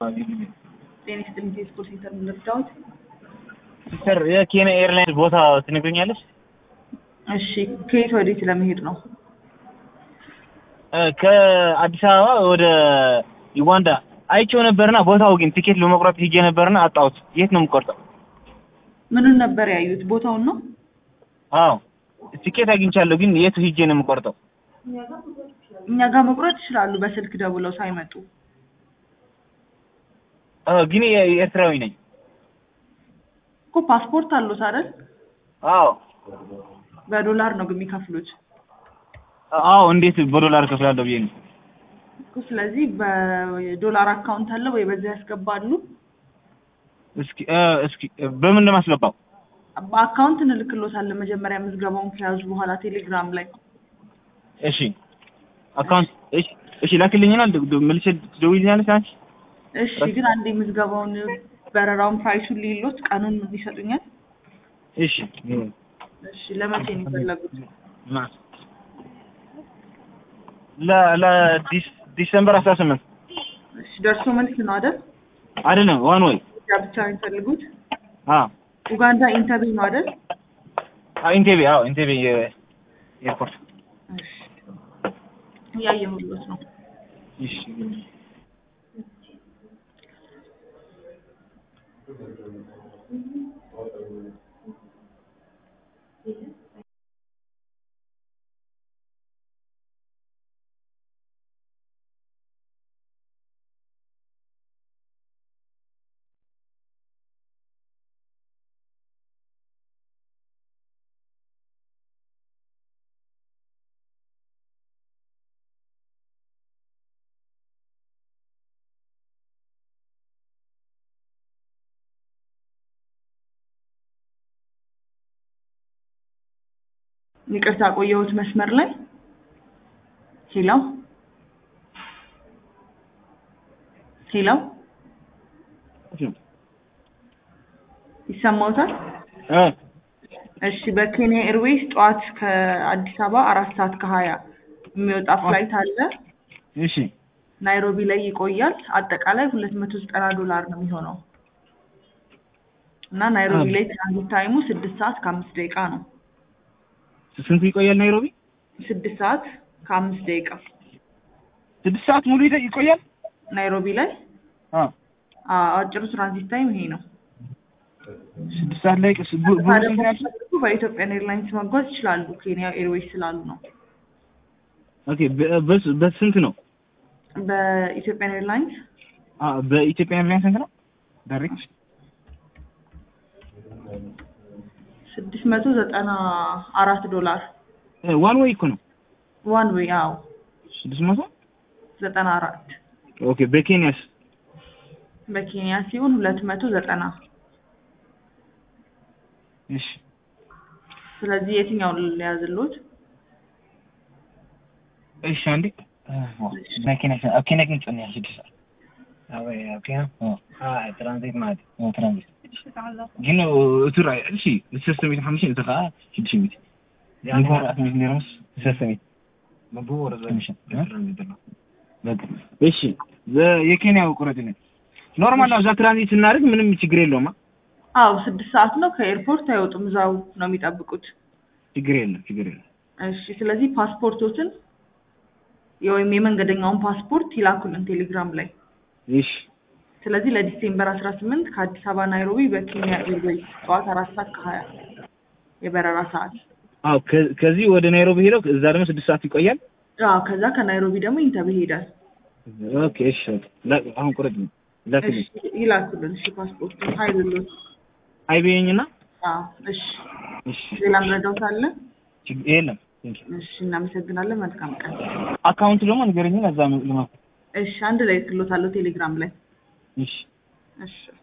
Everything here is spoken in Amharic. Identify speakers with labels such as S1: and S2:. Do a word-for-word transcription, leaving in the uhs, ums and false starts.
S1: ጤና ይስጥልኝ ስፖርት ሴንተር ምን ልርዳዎት?
S2: ስር የኬንያ ኤርላይንስ ቦታ ትነግሪኛለሽ?
S1: እሺ ከየት ወዴት ለመሄድ ነው?
S2: ከአዲስ አበባ ወደ ዩጋንዳ አይቼው ነበርና ቦታው ግን ቲኬት ለመቁረጥ ሄጄ ነበርና አጣሁት። የት ነው የምቆርጠው?
S1: ምኑን ነበር ያዩት? ቦታውን ነው?
S2: አዎ ቲኬት አግኝቻለሁ ግን የት ሄጄ ነው የምቆርጠው?
S1: እኛ ጋር መቁረጥ ይችላሉ በስልክ ደውለው ሳይመጡ።
S2: አ ግን ኤርትራዊ ነኝ
S1: እኮ ፓስፖርት አለዎት አይደል?
S2: አዎ
S1: በዶላር ነው የሚከፍሉት?
S2: አዎ እንዴት በዶላር ከፍላለሁ ብዬ ነው
S1: እኮ ስለዚህ በዶላር አካውንት አለ ወይ በዛ ያስገባሉ?
S2: እስኪ እስኪ በምን ለማስገባው?
S1: በአካውንት እንልክልዎታለን መጀመሪያ ምዝገባውን ከያዙ በኋላ ቴሌግራም ላይ።
S2: እሺ አካውንት እሺ እሺ ላክልኝና መልሼ ትደውይልኛለሽ አንቺ?
S1: እሺ ግን አንዴ ምዝገባውን በረራውን ፕራይሱን ሊሉት ቀኑን ይሰጡኛል?
S2: እሺ
S1: እሺ ለመቼ ነው የፈለጉት?
S2: ማ ለ ለ ዲሴምበር አስራ ስምንት
S1: እሺ ደርሶ መልስ ነው አይደል?
S2: አይደለም ዋን ወይ
S1: ብቻ ነው የሚፈልጉት?
S2: አዎ
S1: ኡጋንዳ ኢንተርቪ ነው አይደል?
S2: አዎ ኢንተርቪ አዎ ኢንተርቪ ኤርፖርት
S1: እሺ ያየሁልዎት ነው።
S2: እሺ
S1: ይቅርታ ቆየሁት መስመር ላይ። ሄሎ ሄሎ ይሰማዎታል?
S2: እ
S1: እሺ በኬንያ ኤርዌይስ ጠዋት ከአዲስ አበባ አራት ሰዓት ከሀያ የሚወጣ ፍላይት አለ።
S2: እሺ
S1: ናይሮቢ ላይ ይቆያል። አጠቃላይ ሁለት መቶ ዘጠና ዶላር ነው የሚሆነው። እና ናይሮቢ ላይ ትራንዚት ታይሙ ስድስት ሰዓት ከአምስት ደቂቃ ነው።
S2: ስንት ይቆያል ናይሮቢ?
S1: ስድስት ሰዓት ከአምስት ደቂቃ።
S2: ስድስት ሰዓት ሙሉ ይቆያል
S1: ናይሮቢ ላይ?
S2: አዎ
S1: አጭሩ ትራንዚት ታይም ይሄ ነው።
S2: ስድስት ሰዓት ላይ
S1: በኢትዮጵያ ኤርላይንስ መጓዝ ይችላሉ። ኬንያ ኤርዌይስ ስላሉ ነው።
S2: ኦኬ በስ በስንት ነው?
S1: በኢትዮጵያ ኤርላይንስ
S2: አዎ በኢትዮጵያ ኤርላይንስ ስንት ነው? ዳይሬክት
S1: ስድስት መቶ ዘጠና አራት ዶላር።
S2: ዋን ዌይ እኮ ነው።
S1: ዋን ዌይ አዎ
S2: ስድስት መቶ
S1: ዘጠና አራት።
S2: ኦኬ በኬንያስ?
S1: በኬንያ ሲሆን ሁለት መቶ ዘጠና።
S2: እሺ
S1: ስለዚህ የትኛውን ልያዝልዎት?
S2: እሺ አንዴ በኬንያ ኬንያ ግን ጨኛ ስድስት ሰዓት አዎ ኦኬ አዎ ትራንዚት ማለት ነው ትራንዚት ግን እቱራ እሺ ሲስተም የተሐምሽ እንተኻ ሽድሽሚት ያኔ ወራት ምን ነውስ ሲስተም መቦር ዘምሽ ትራንዚት ነው በቃ እሺ የኬንያው ቁረጥነት ኖርማል ነው። እዛ ትራንዚት እናደርግ ምንም ችግር የለውም።
S1: አዎ ስድስት ሰዓት ነው። ከኤርፖርት አይወጡም፣ እዛው ነው የሚጠብቁት።
S2: ችግር የለም ችግር የለም።
S1: እሺ ስለዚህ ፓስፖርቶችን ወይም የመንገደኛውን ፓስፖርት ይላኩልን ቴሌግራም ላይ።
S2: እሺ
S1: ስለዚህ ለዲሴምበር አስራ ስምንት ከአዲስ አበባ ናይሮቢ በኬንያ ኤርዌይስ ጠዋት አራት ሰዓት ከሀያ የበረራ ሰዓት።
S2: አዎ ከዚህ ወደ ናይሮቢ ሄደው እዛ ደግሞ ስድስት ሰዓት ይቆያል።
S1: አዎ ከዛ ከናይሮቢ ደግሞ ኢንተርቪ ይሄዳል።
S2: ኦኬ እሺ አሁን ቁረጥ ላክልኝ።
S1: ይላኩልን። እሺ ፓስፖርቱን ሀይልሎት
S2: አይበየኝና
S1: አዎ እሺ
S2: እሺ
S1: ሌላም ረዳት አለ?
S2: ችግር የለም።
S1: እሺ እናመሰግናለን። መልካም ቀን።
S2: አካውንት ደግሞ ንገረኝና እዛ ልማ።
S1: እሺ አንድ ላይ ልክሎታለሁ ቴሌግራም ላይ።
S2: እሺ
S1: እሺ